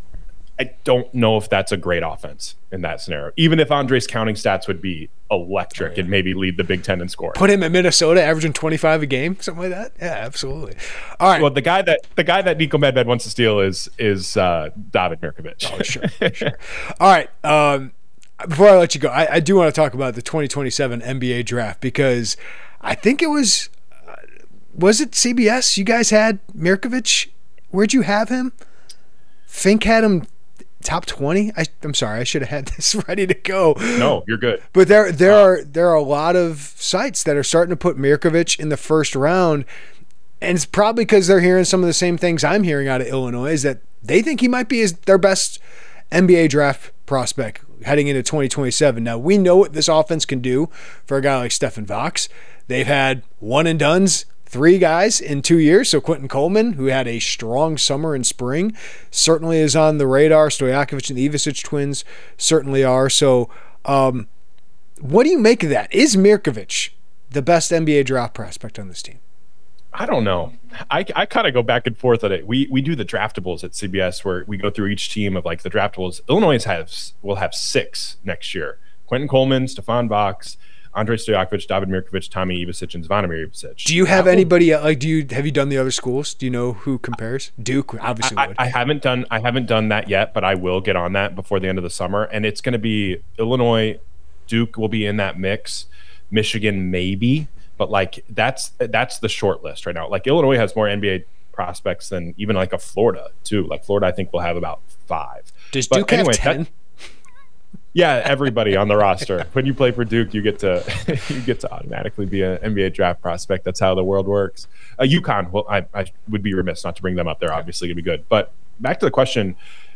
I don't know if that's a great offense in that scenario. Even if Andre's counting stats would be electric oh, yeah. and maybe lead the Big Ten in scoring. Put him at Minnesota, averaging twenty-five a game, something like that. Yeah, absolutely. All right. Well, the guy that the guy that Nico Medved wants to steal is is uh, David Mirkovic. Oh, sure, sure. All right. Um, before I let you go, I, I do want to talk about the twenty twenty-seven N B A draft because I think it was uh, was it C B S? You guys had Mirkovic. Where'd you have him? Fink had him. Top twenty? I, I'm sorry, I should have had this ready to go. No, you're good. But there, there uh, are there are a lot of sites that are starting to put Mirkovic in the first round, and it's probably because they're hearing some of the same things I'm hearing out of Illinois. Is that they think he might be his, their best N B A draft prospect heading into twenty twenty-seven. Now we know what this offense can do for a guy like Stephen Vox. They've had one and dones three guys in two years. So Quentin Coleman, who had a strong summer and spring, certainly is on the radar. Stojakovic and the Ivisic twins certainly are. So um, what do you make of that? Is Mirkovic the best N B A draft prospect on this team? I don't know. I, I kind of go back and forth on it. We we do the draftables at C B S where we go through each team of like the draftables. Illinois has will have six next year. Quentin Coleman, Stefan Vox, Andrei Stojakovic, David Mirkovic, Tommy Ivisic, and Zvonimir Ivisic. Do you have that anybody like? Do you have you done the other schools? Do you know who compares? Duke obviously I, would. I, I haven't done I haven't done that yet, but I will get on that before the end of the summer. And it's going to be Illinois, Duke will be in that mix, Michigan maybe. But like that's that's the short list right now. Like Illinois has more N B A prospects than even like a Florida too. Like Florida, I think will have about five. Does but Duke anyway, have ten? That, yeah, everybody on the roster. When you play for Duke, you get to you get to automatically be an N B A draft prospect. That's how the world works. Uh, UConn, well, I, I would be remiss not to bring them up. They're obviously going to be good. But back to the question.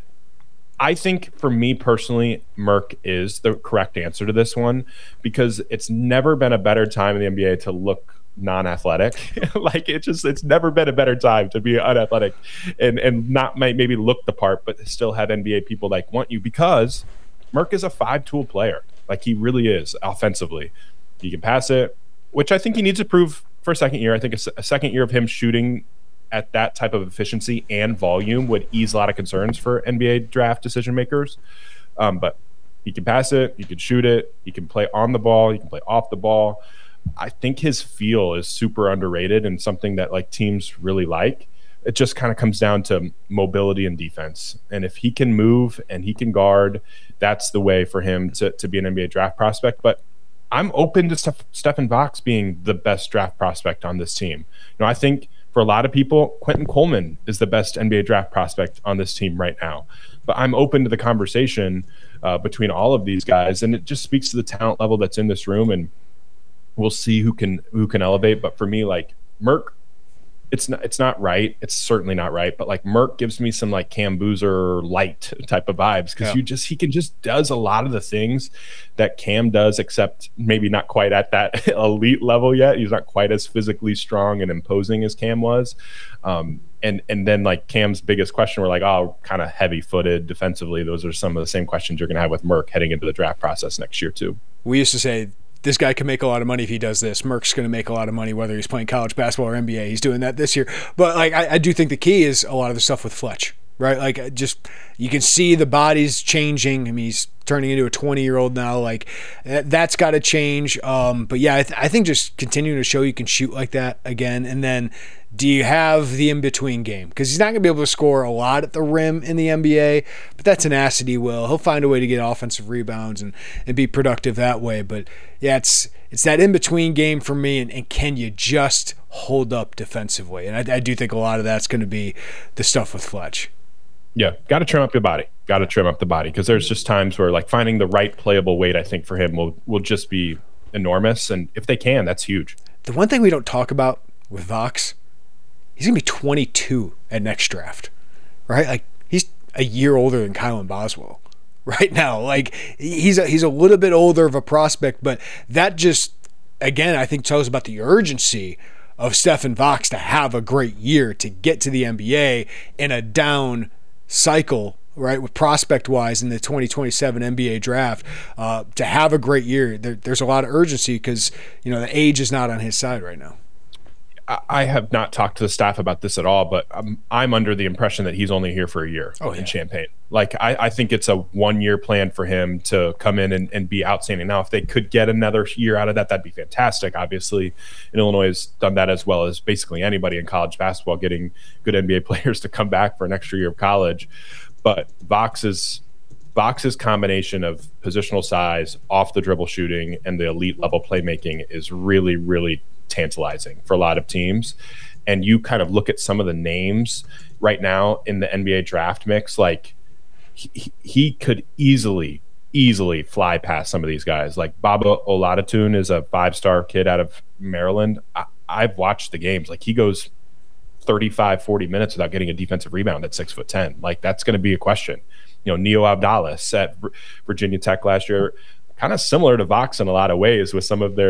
I think for me personally, Merck is the correct answer to this one because it's never been a better time in the N B A to look non-athletic. Like it just, it's never been a better time to be unathletic and, and not maybe look the part, but still have N B A people like want you because Merck is a five-tool player. Like he really is offensively. He can pass it, which I think he needs to prove for a second year. I think a, a second year of him shooting at that type of efficiency and volume would ease a lot of concerns for N B A draft decision makers. Um, but he can pass it, he can shoot it, he can play on the ball, he can play off the ball. I think his feel is super underrated and something that like teams really like. It just kind of comes down to mobility and defense. And if he can move and he can guard, that's the way for him to, to be an N B A draft prospect. But I'm open to Steph, Stefan Vox being the best draft prospect on this team. You know, I think for a lot of people, Quentin Coleman is the best N B A draft prospect on this team right now. But I'm open to the conversation uh, between all of these guys, and it just speaks to the talent level that's in this room, and we'll see who can who can elevate. But for me, like Merck, it's not it's not right. It's certainly not right. But like Merck gives me some like Cam Boozer light type of vibes because yeah. you just he can just does a lot of the things that Cam does, except maybe not quite at that elite level yet. He's not quite as physically strong and imposing as Cam was. Um, and and then like Cam's biggest question, we're like, oh, kind of heavy footed defensively. Those are some of the same questions you're going to have with Merck heading into the draft process next year too. We used to say, this guy can make a lot of money if he does this. Merck's going to make a lot of money whether he's playing college basketball or N B A. He's doing that this year. But like I, I do think the key is a lot of the stuff with Fletch, right? Like just you can see the body's changing. I mean, he's turning into a twenty-year-old now. Like that's got to change. Um, but yeah, I, th- I think just continuing to show you can shoot like that again. And then do you have the in-between game? Because he's not going to be able to score a lot at the rim in the N B A, but that's an asset he will. He'll find a way to get offensive rebounds and, and be productive that way. But yeah, it's it's that in-between game for me, and, and can you just hold up defensively? And I, I do think a lot of that's going to be the stuff with Fletch. Yeah, got to trim up your body. Got to trim up the body because there's just times where like finding the right playable weight, I think for him will will just be enormous. And if they can, that's huge. The one thing we don't talk about with Vox, he's going to be twenty-two at next draft, right? Like he's a year older than Kylan Boswell right now. Like he's a, he's a little bit older of a prospect, but that just, again, I think tells about the urgency of Stefan Vox to have a great year to get to the N B A in a down cycle, right? With prospect wise in the twenty twenty-seven N B A draft, uh, to have a great year. There, there's a lot of urgency because, you know, the age is not on his side right now. I have not talked to the staff about this at all, but I'm, I'm under the impression that he's only here for a year oh, yeah. in Champaign. Like, I, I think it's a one-year plan for him to come in and, and be outstanding. Now, if they could get another year out of that, that'd be fantastic. Obviously, and Illinois has done that as well as basically anybody in college basketball, getting good N B A players to come back for an extra year of college. But Vox's Vox's combination of positional size, off the dribble shooting, and the elite level playmaking is really, really tantalizing for a lot of teams. And you kind of look at some of the names right now in the N B A draft mix, like he, he could easily, easily fly past some of these guys. Like Baba Olatunji is a five-star kid out of Maryland. I, I've watched the games. Like he goes thirty-five, forty minutes without getting a defensive rebound at six foot ten. Like that's going to be a question. You know, Neo Abdallah at Virginia Tech last year, kind of similar to Vox in a lot of ways with some of their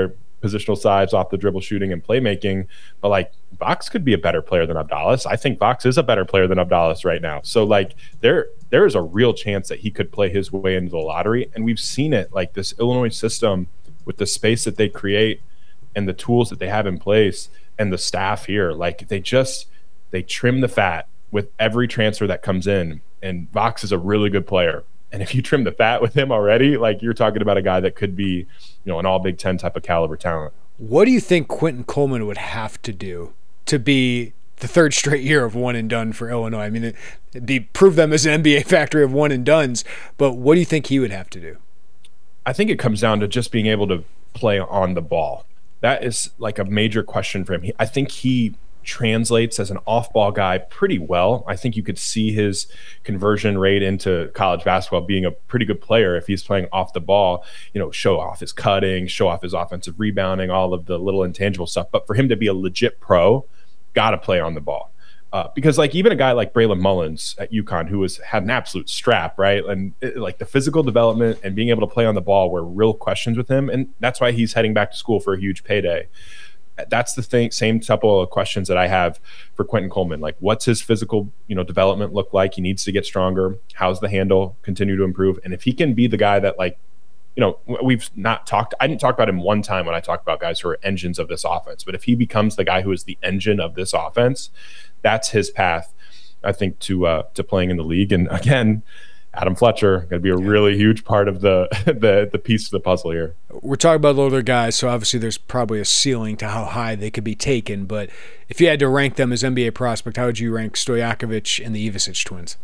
positional size, off the dribble shooting, and playmaking. But like Vox could be a better player than Abdallas. I think Vox is a better player than Abdallas right now. So like there there is a real chance that he could play his way into the lottery. And we've seen it, like this Illinois system with the space that they create and the tools that they have in place and the staff here. Like they just they trim the fat with every transfer that comes in. And Vox is a really good player. And if you trim the fat with him already, like you're talking about a guy that could be, you know, an all Big Ten type of caliber talent. What do you think Quentin Coleman would have to do to be the third straight year of one and done for Illinois? I mean, it'd be prove them as an N B A factory of one and dones, but what do you think he would have to do? I think it comes down to just being able to play on the ball. That is like a major question for him. He, I think he translates as an off-ball guy pretty well. I think you could see his conversion rate into college basketball being a pretty good player if he's playing off the ball, you know, show off his cutting, show off his offensive rebounding, all of the little intangible stuff. But for him to be a legit pro, got to play on the ball. Uh, because like even a guy like Braylon Mullins at UConn, who was had an absolute strap, right? And it, like the physical development and being able to play on the ball were real questions with him. And that's why he's heading back to school for a huge payday. That's the thing, same couple of questions that I have for Quentin Coleman. Like, what's his physical, you know, development look like? He needs to get stronger. How's the handle continue to improve? And if he can be the guy that, like, you know, we've not talked, I didn't talk about him one time when I talked about guys who are engines of this offense. But if he becomes the guy who is the engine of this offense, that's his path, I think, to uh, to playing in the league. And again, Adam Fletcher going to be a really huge part of the, the the piece of the puzzle here. We're talking about older guys, so obviously there's probably a ceiling to how high they could be taken. But if you had to rank them as N B A prospect, how would you rank Stojakovic and the Ivisic twins?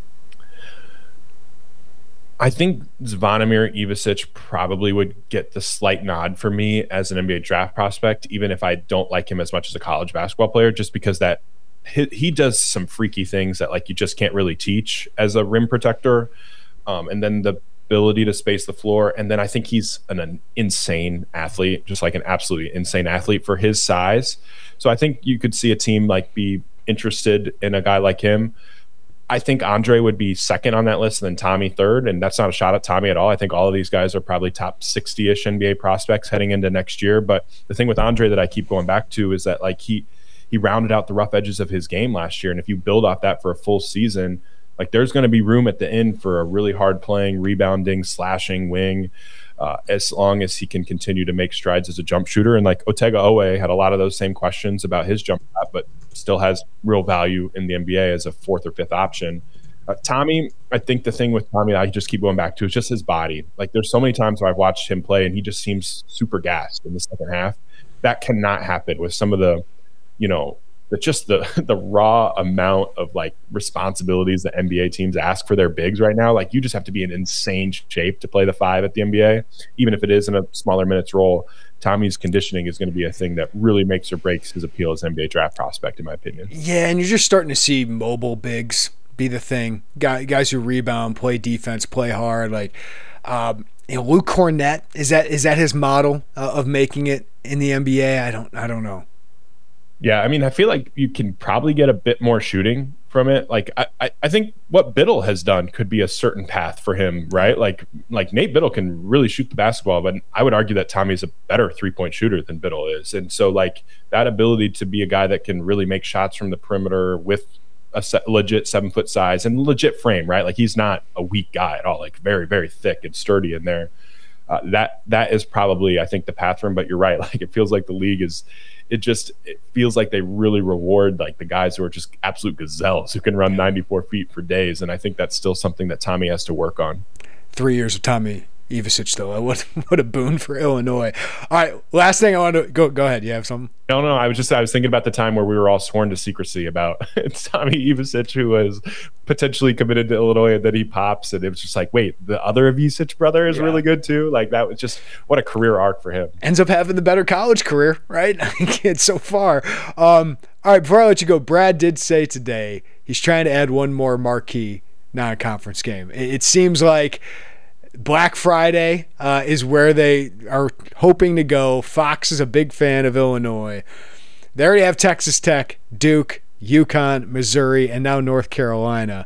I think Zvonimir Ivisic probably would get the slight nod for me as an N B A draft prospect, even if I don't like him as much as a college basketball player, just because that he, he does some freaky things that like you just can't really teach as a rim protector. Um, and then the ability to space the floor. And then I think he's an, an insane athlete, just like an absolutely insane athlete for his size. So I think you could see a team like be interested in a guy like him. I think Andre would be second on that list and then Tommy third. And that's not a shot at Tommy at all. I think all of these guys are probably top sixty-ish N B A prospects heading into next year. But the thing with Andre that I keep going back to is that like he, he rounded out the rough edges of his game last year. And if you build off that for a full season, like there's going to be room at the end for a really hard playing, rebounding, slashing wing, uh, as long as he can continue to make strides as a jump shooter. And like Otega Owe had a lot of those same questions about his jump shot, but still has real value in the N B A as a fourth or fifth option. Uh, Tommy, I think the thing with Tommy that I just keep going back to is just his body. Like there's so many times where I've watched him play and he just seems super gassed in the second half. That cannot happen with some of the, you know, the just the the raw amount of like responsibilities that N B A teams ask for their bigs right now. Like you just have to be in insane shape to play the five at the N B A, even if it is in a smaller minutes role. Tommy's conditioning is going to be a thing that really makes or breaks his appeal as an N B A draft prospect, in my opinion. Yeah, and you're just starting to see mobile bigs be the thing. Guys who rebound, play defense, play hard. Like, um, you know, Luke Cornett, is that is that his model uh, of making it in the N B A? I don't I don't know. Yeah, I mean, I feel like you can probably get a bit more shooting from it. Like, I, I, I think what Biddle has done could be a certain path for him, right? Like, like Nate Biddle can really shoot the basketball, but I would argue that Tommy's a better three-point shooter than Biddle is. And so, like, that ability to be a guy that can really make shots from the perimeter with a set, legit seven-foot size and legit frame, right? Like, he's not a weak guy at all. Like, very, very thick and sturdy in there. Uh, that that is probably, I think, the path for him. But you're right. Like, it feels like the league is – it just it feels like they really reward like the guys who are just absolute gazelles who can run ninety-four feet for days. And I think that's still something that Tommy has to work on. Three years of Tommy Ivisic, though. What what a boon for Illinois. All right, last thing I want to go. Go ahead. You have something? No, no. I was just I was thinking about the time where we were all sworn to secrecy about Tommy Ivisic, who was potentially committed to Illinois, and then he pops, and it was just like, wait, the other Ivisic brother is yeah. really good too. Like that was just what a career arc for him. Ends up having the better college career, right? It's so far. Um, all right, before I let you go, Brad did say today he's trying to add one more marquee non-conference game. It, it seems like Black Friday uh, is where they are hoping to go. Fox is a big fan of Illinois. They already have Texas Tech, Duke, UConn, Missouri, and now North Carolina.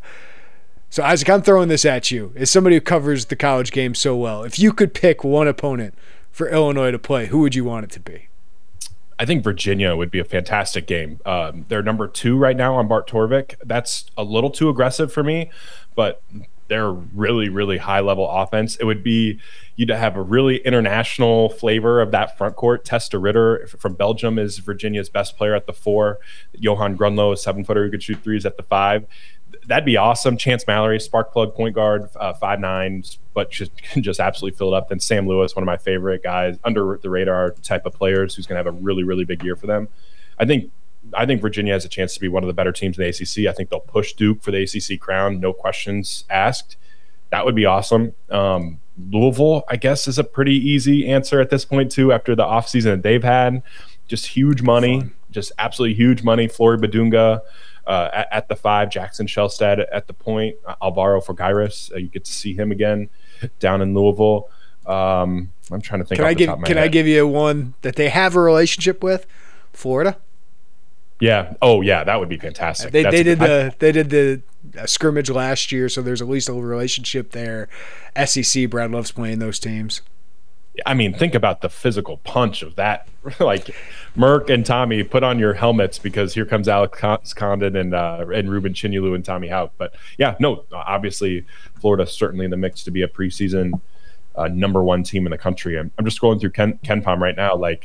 So, Isaac, I'm throwing this at you. As somebody who covers the college game so well, if you could pick one opponent for Illinois to play, who would you want it to be? I think Virginia would be a fantastic game. Um, they're number two right now on Bart Torvik. That's a little too aggressive for me, but they're really, really high-level offense. It would be you'd have a really international flavor of that front court. Testa Ritter from Belgium is Virginia's best player at the four. Johan Grunlow, a seven-footer who could shoot threes at the five. That'd be awesome. Chance Mallory, spark plug point guard, uh, five nine, but just just absolutely fill it up. Then Sam Lewis, one of my favorite guys, under the radar type of players, who's going to have a really, really big year for them. I think I think Virginia has a chance to be one of the better teams in the A C C. I think they'll push Duke for the A C C crown, no questions asked. That would be awesome. Um, Louisville, I guess, is a pretty easy answer at this point, too, after the offseason that they've had. Just huge money, Fun. just absolutely huge money. Flory Badunga uh, at, at the five, Jackson Shellstad at the point, uh, Alvaro Forgairis. Uh, you get to see him again down in Louisville. Um, I'm trying to think. Can off I the give top of my Can head. I give you one that they have a relationship with? Florida. Yeah. Oh, yeah. That would be fantastic. They That's they a- did I- the they did the uh, scrimmage last year, so there's at least a little relationship there. S E C, Brad loves playing those teams. I mean, think about the physical punch of that. Like, Merck and Tommy, put on your helmets because here comes Alex Condon and uh, and Ruben Chinyulu and Tommy Houck. But yeah, no, obviously Florida certainly in the mix to be a preseason uh, number one team in the country. I'm, I'm just scrolling through Ken, KenPom right now. Like,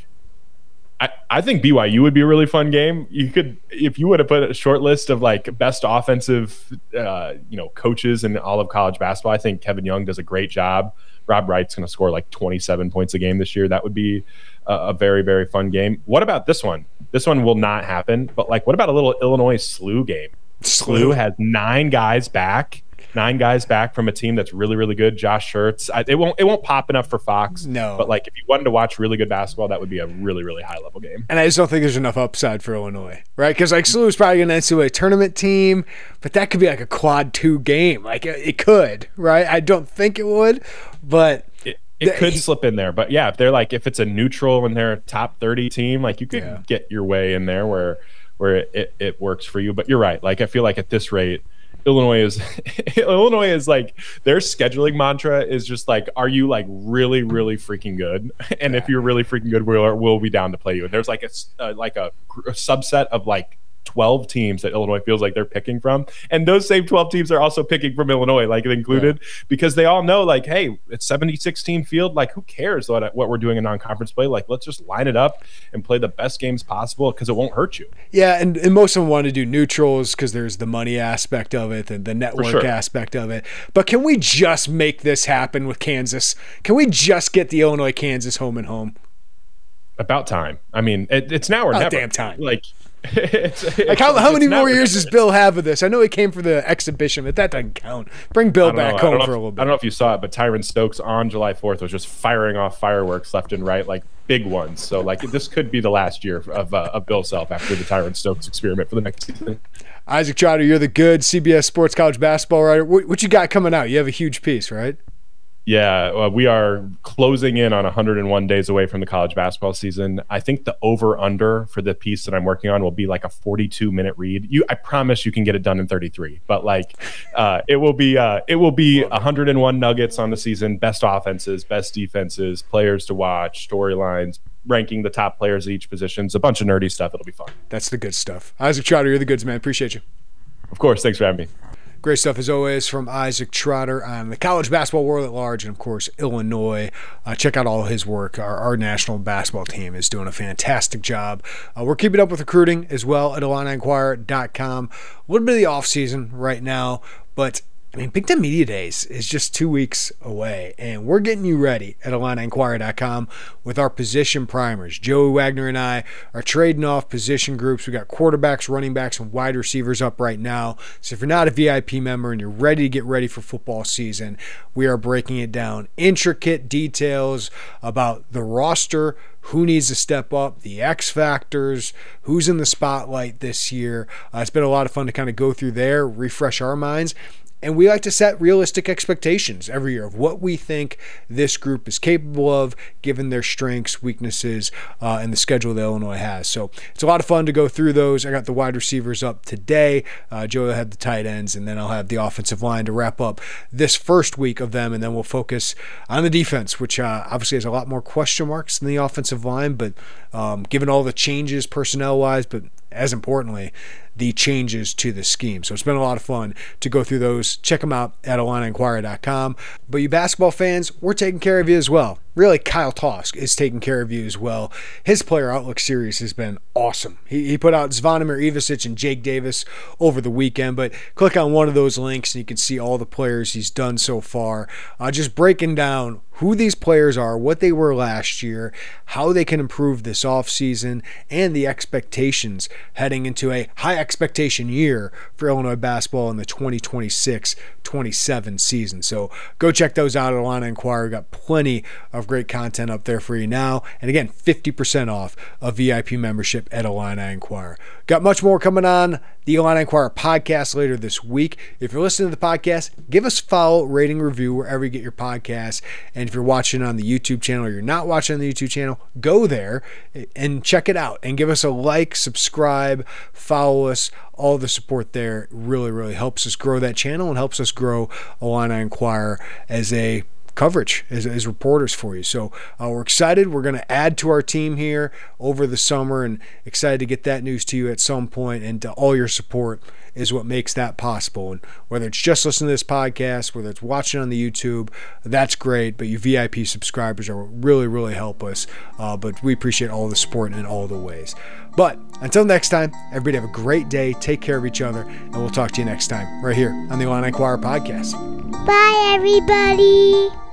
I, I think B Y U would be a really fun game. You could, if you would have put a short list of like best offensive, uh, you know, coaches in all of college basketball, I think Kevin Young does a great job. Rob Wright's going to score like twenty-seven points a game this year. That would be a, a very, very fun game. What about this one? This one will not happen. But like, what about a little Illinois S L U game? S L U has nine guys back. Nine guys back from a team that's really, really good. Josh Schertz. I, it won't. It won't pop enough for Fox. No. But like, if you wanted to watch really good basketball, that would be a really, really high level game. And I just don't think there's enough upside for Illinois, right? Because like S L U is probably an N C double A tournament team, but that could be like a quad two game. Like it, it could, right? I don't think it would, but It, it could he- slip in there. But yeah, if they're like, if it's a neutral and they're a top thirty team, like you could Yeah. get your way in there where where it, it works for you. But you're right. Like I feel like at this rate, Illinois is Illinois is like their scheduling mantra is just like, are you like really, really freaking good? And if you're really freaking good, we'll we'll be down to play you. And there's like a s- uh, like a, gr- a subset of like twelve teams that Illinois feels like they're picking from, and those same twelve teams are also picking from Illinois, like it included, because they all know like, hey, it's seventy-six team field, like who cares what what we're doing in non-conference play? Like let's just line it up and play the best games possible because it won't hurt you. yeah, and, and most of them want to do neutrals because there's the money aspect of it and the network sure. aspect of it. But can we just make this happen with Kansas? Can we just get the Illinois Kansas home and home? About time. I mean, it, it's now or About never. damn time. Like, it's, Like it's- how, how it's many now more or years never. does Bill have with this? I know he came for the exhibition, but that doesn't count. Bring Bill I don't back know. I home don't know for a if- little I bit. don't know if you saw it, but Tyron Stokes on July fourth was just firing off fireworks left and right, like big ones. So, like, this could be the last year of, uh, of Bill Self after the Tyron Stokes experiment for the next season. Isaac Trotter, you're the good C B S Sports College basketball writer. What, what you got coming out? You have a huge piece, right? Yeah, uh, we are closing in on one hundred one days away from the college basketball season. I think the over-under for the piece that I'm working on will be like a forty-two minute read. You, I promise you can get it done in thirty-three, but like uh, it will be uh, it will be one hundred one nuggets on the season, best offenses, best defenses, players to watch, storylines, ranking the top players at each position. It's a bunch of nerdy stuff. It'll be fun. That's the good stuff. Isaac Trotter, you're the goods, man. Appreciate you. Of course, thanks for having me. Great stuff as always from Isaac Trotter on the college basketball world at large and, of course, Illinois. Uh, check out all his work. Our, our national basketball team is doing a fantastic job. Uh, we're keeping up with recruiting as well at Illini Inquirer dot com. A little bit of the offseason right now, but I mean, Big Ten Media Days is just two weeks away, and we're getting you ready at Illini Inquirer dot com with our position primers. Joey Wagner and I are trading off position groups. We got quarterbacks, running backs, and wide receivers up right now. So if you're not a V I P member and you're ready to get ready for football season, we are breaking it down. Intricate details about the roster, who needs to step up, the X factors, who's in the spotlight this year. Uh, it's been a lot of fun to kind of go through there, refresh our minds. And we like to set realistic expectations every year of what we think this group is capable of, given their strengths, weaknesses, uh, and the schedule that Illinois has. So it's a lot of fun to go through those. I got the wide receivers up today. Uh, Joe had the tight ends, and then I'll have the offensive line to wrap up this first week of them, and then we'll focus on the defense, which uh, obviously has a lot more question marks than the offensive line, but um, given all the changes personnel-wise, but as importantly, the changes to the scheme. So it's been a lot of fun to go through those. Check them out at Illini Inquirer dot com. But you basketball fans, we're taking care of you as well. Really, Kyle Tosk is taking care of you as well. His Player Outlook series has been awesome. He, he put out Zvonimir Ivisic and Jake Davis over the weekend, but click on one of those links and you can see all the players he's done so far. Uh, just breaking down who these players are, what they were last year, how they can improve this offseason, and the expectations heading into a high expectation year for Illinois basketball in the twenty twenty-six twenty-seven season. So go check those out at Illini Inquirer. Got plenty of great content up there for you now. And again, fifty percent off a V I P membership at Illini Inquirer. Got much more coming on the Illini Inquirer podcast later this week. If you're listening to the podcast, give us a follow, rating, review wherever you get your podcasts. And if you're watching on the YouTube channel or you're not watching on the YouTube channel, go there and check it out and give us a like, subscribe, follow us. All the support there really, really helps us grow that channel and helps us grow Illini Inquirer as a coverage as, as reporters for you. So uh, we're excited. We're going to add to our team here over the summer and excited to get that news to you at some point. And uh, all your support is what makes that possible. And whether it's just listening to this podcast, whether it's watching on the YouTube, that's great. But you V I P subscribers are what really, really help us. Uh, but we appreciate all the support in all the ways. But until next time, everybody have a great day. Take care of each other. And we'll talk to you next time right here on the Illini Inquirer podcast. Bye, everybody.